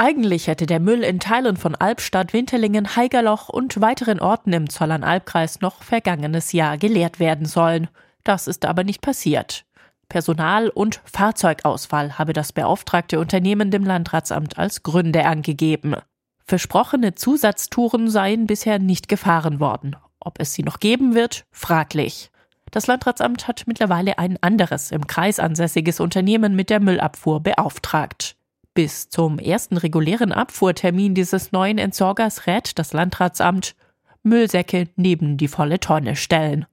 Eigentlich hätte der Müll in Teilen von Albstadt, Winterlingen, Haigerloch und weiteren Orten im Zollernalbkreis noch vergangenes Jahr geleert werden sollen. Das ist aber nicht passiert. Personal- und Fahrzeugausfall habe das beauftragte Unternehmen dem Landratsamt als Gründe angegeben. Versprochene Zusatztouren seien bisher nicht gefahren worden. Ob es sie noch geben wird, fraglich. Das Landratsamt hat mittlerweile ein anderes, im Kreis ansässiges Unternehmen mit der Müllabfuhr beauftragt. Bis zum ersten regulären Abfuhrtermin dieses neuen Entsorgers rät das Landratsamt: Müllsäcke neben die volle Tonne stellen.